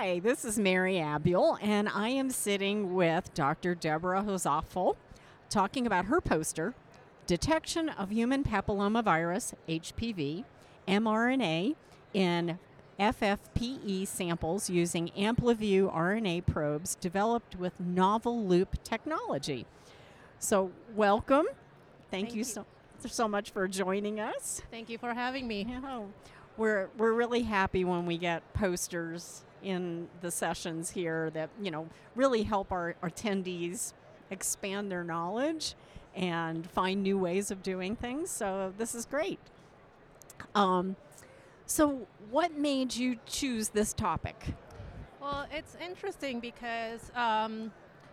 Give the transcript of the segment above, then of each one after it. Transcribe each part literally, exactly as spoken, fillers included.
Hi, this is Mary Abiel, and I am sitting with Doctor Deborah Hosoffel talking about her poster, Detection of Human Papillomavirus, H P V, mRNA in F F P E samples using AmpliView R N A probes developed with novel loop technology. So, welcome. Thank, Thank you, you. so so much for joining us. Thank you for having me. Yeah, we're we're really happy when we get posters in the sessions here that you know really help our attendees expand their knowledge and find new ways of doing things. So this is great. Um, so what made you choose this topic? Well, it's interesting because um,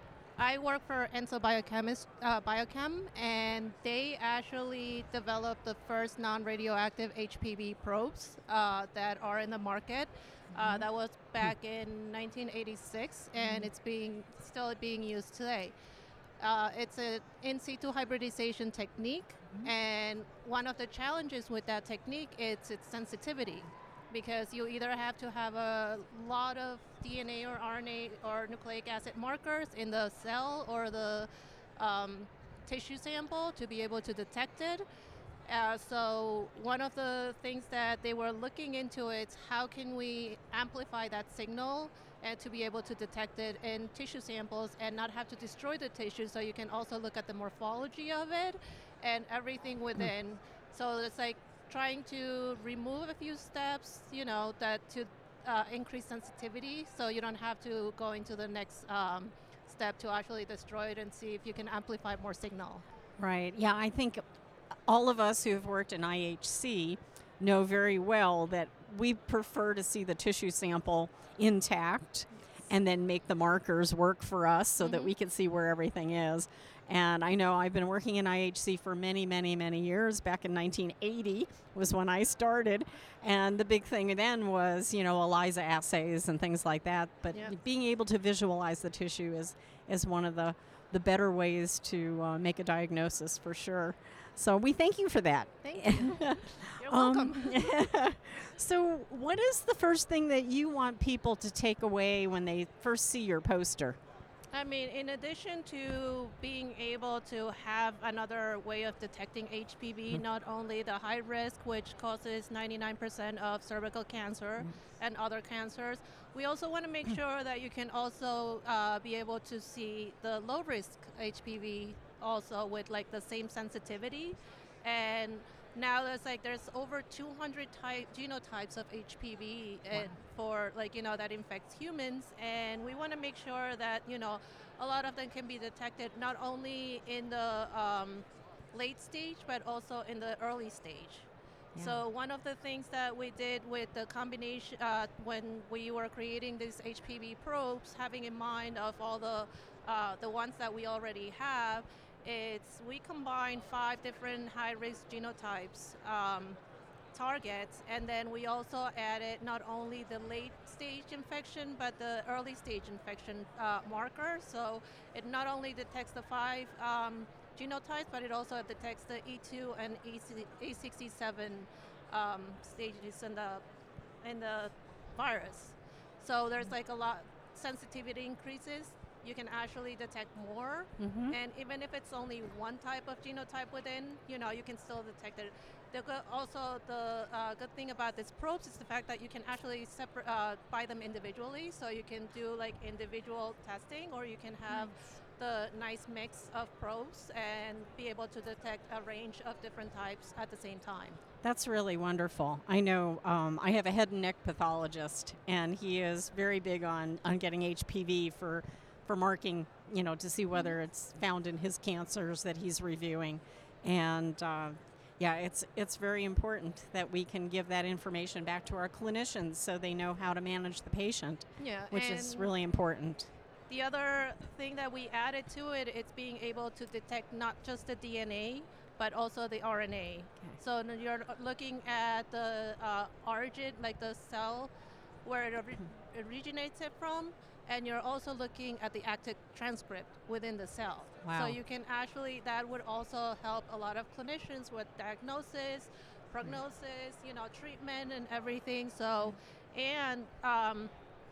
I work for Enso Biochemist, uh, Biochem, and they actually developed the first non-radioactive H P V probes uh, that are in the market. Uh, that was back in nineteen eighty-six, and it's being still being used today. Uh, it's an in situ hybridization technique, and one of the challenges with that technique is its sensitivity, because you either have to have a lot of D N A or R N A or nucleic acid markers in the cell or the um, tissue sample to be able to detect it. Uh, so one of the things that they were looking into is how can we amplify that signal and to be able to detect it in tissue samples and not have to destroy the tissue, so you can also look at the morphology of it and everything within. Mm. So it's like trying to remove a few steps, you know, that to uh, increase sensitivity, so you don't have to go into the next um, step to actually destroy it and see if you can amplify more signal. Right. Yeah, I think all of us who have worked in I H C know very well that we prefer to see the tissue sample intact and then make the markers work for us so mm-hmm. that we can see where everything is. And I know I've been working in I H C for many, many, many years. Back in nineteen eighty was when I started. And the big thing then was, you know, ELISA assays and things like that. But yep. being able to visualize the tissue is, is one of the, the better ways to uh, make a diagnosis for sure. So we thank you for that. Thank you. You're welcome. Um, so what is the first thing that you want people to take away when they first see your poster? I mean, in addition to being able to have another way of detecting H P V, mm-hmm. not only the high risk, which causes ninety-nine percent of cervical cancer mm-hmm. and other cancers, we also want to make sure that you can also uh, be able to see the low risk H P V also with like the same sensitivity. And now there's like there's over two hundred type genotypes of H P V wow. and for like you know that infects humans, and we want to make sure that you know a lot of them can be detected not only in the um, late stage but also in the early stage. Yeah. So one of the things that we did with the combination uh, when we were creating these H P V probes, having in mind of all the uh, the ones that we already have, it's we combine five different high-risk genotypes um, targets, and then we also added not only the late-stage infection but the early-stage infection uh, marker. So it not only detects the five um, genotypes, but it also detects the E two and E sixty-seven um, stages in the in the virus. So there's like a lot sensitivity increases. You can actually detect more, mm-hmm. and even if it's only one type of genotype within, you know, you can still detect it. The good, also, the uh, good thing about these probes is the fact that you can actually separate, uh, buy them individually, so you can do like individual testing, or you can have nice. the nice mix of probes and be able to detect a range of different types at the same time. That's really wonderful. I know um, I have a head and neck pathologist, and he is very big on, on getting H P V for for marking, you know, to see whether it's found in his cancers that he's reviewing. And uh, yeah, it's it's very important that we can give that information back to our clinicians so they know how to manage the patient, yeah, which is really important. The other thing that we added to it is being able to detect not just the D N A, but also the R N A. Okay. So you're looking at the uh, origin, like the cell, where it ori- originates it from, and you're also looking at the active transcript within the cell. Wow. So you can actually, that would also help a lot of clinicians with diagnosis, prognosis, you know, treatment and everything. So, and um,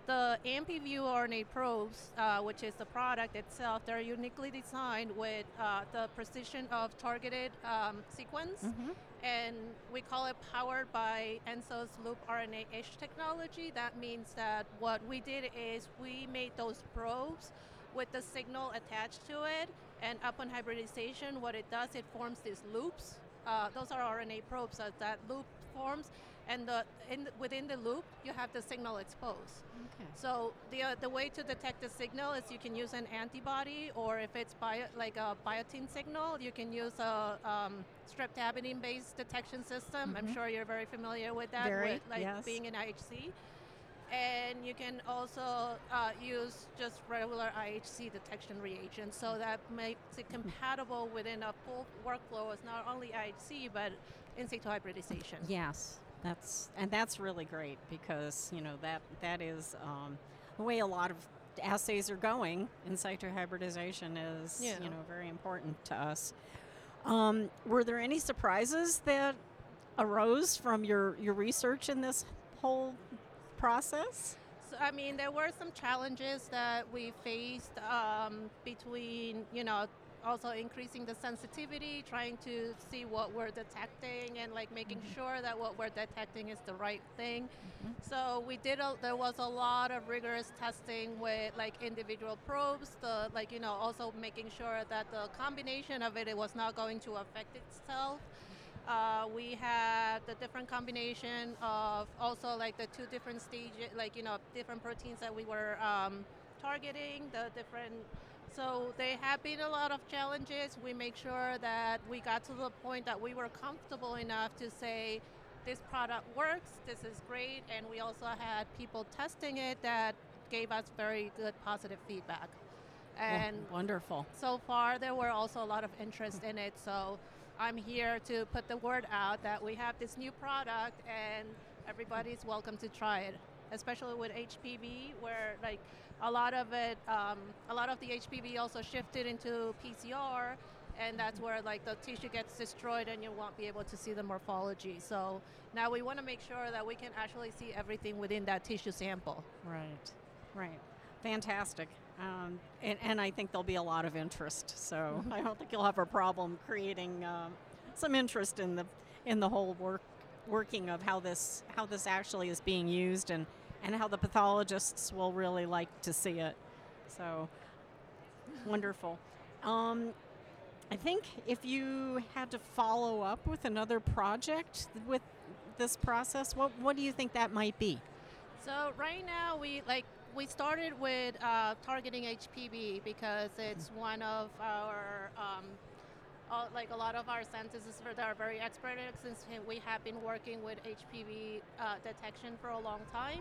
the A M P V U R N A probes, uh, which is the product itself, they're uniquely designed with uh, the precision of targeted um, sequence. Mm-hmm. And we call it powered by Enso's loop R N A-ish technology. That means that what we did is we made those probes with the signal attached to it, and upon hybridization, what it does, it forms these loops. Uh, those are R N A probes that that loop forms, and the, in the, within the loop, you have the signal exposed. Okay. So the uh, the way to detect the signal is you can use an antibody, or if it's bio, like a biotin signal, you can use a um, streptavidin-based detection system. I'm Mhm. sure you're very familiar with that, Very, with like yes. being in I H C. And you can also uh, use just regular I H C detection reagents, so that makes it compatible within a full workflow. It's not only I H C, but in situ hybridization. Yes, that's and that's really great, because you know that that is um, the way a lot of assays are going. In situ hybridization is Yeah. you know very important to us. Um, were there any surprises that arose from your your research in this whole process? So, I mean, there were some challenges that we faced um, between, you know, also increasing the sensitivity, trying to see what we're detecting, and like making Mhm. sure that what we're detecting is the right thing. Mhm. So we did. A, there was a lot of rigorous testing with like individual probes. The like, you know, also making sure that the combination of it, it was not going to affect itself. Uh, we had the different combination of also like the two different stages, like, you know, different proteins that we were um, targeting, the different, so there have been a lot of challenges. We make sure that we got to the point that we were comfortable enough to say, this product works, this is great, and we also had people testing it that gave us very good positive feedback. And Oh, wonderful. so far there were also a lot of interest in it, so I'm here to put the word out that we have this new product and everybody's welcome to try it, especially with H P V, where like a lot of it, um, a lot of the H P V also shifted into P C R, and that's where like the tissue gets destroyed and you won't be able to see the morphology. So now we want to make sure that we can actually see everything within that tissue sample. Right, right. Fantastic. Um, and, and I think there'll be a lot of interest. So I don't think you'll have a problem creating um, some interest in the in the whole work working of how this how this actually is being used, and, and how the pathologists will really like to see it. So wonderful. Um, I think if you had to follow up with another project with this process, what what do you think that might be? So right now we like we started with uh, targeting H P V because it's one of our um, uh, like a lot of our scientists that are very expert in it, since we have been working with H P V uh, detection for a long time.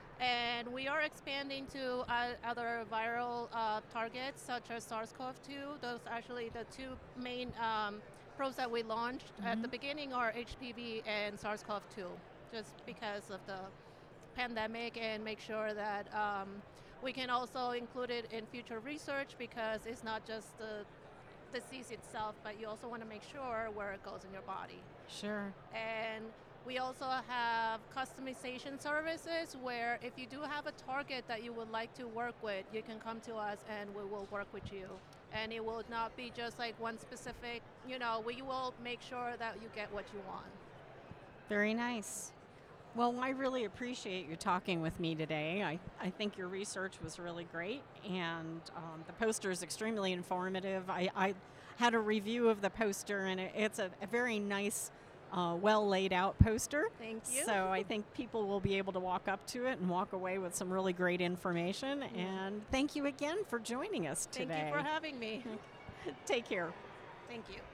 And we are expanding to uh, other viral uh, targets such as SARS-C o V two. Those actually the two main um, probes that we launched at the Mhm. beginning are H P V and SARS-C o V two, just because of the pandemic, and make sure that um, we can also include it in future research, because it's not just the disease itself, but you also want to make sure where it goes in your body. Sure. And we also have customization services where if you do have a target that you would like to work with, you can come to us and we will work with you. And it will not be just like one specific, you know, we will make sure that you get what you want. Very nice. Well, I really appreciate you talking with me today. I, I think your research was really great, and um, the poster is extremely informative. I, I had a review of the poster, and it, it's a, a very nice, uh, well laid out poster. Thank you. So I think people will be able to walk up to it and walk away with some really great information. Yeah. And thank you again for joining us Thank today. you for having me. Take care. Thank you.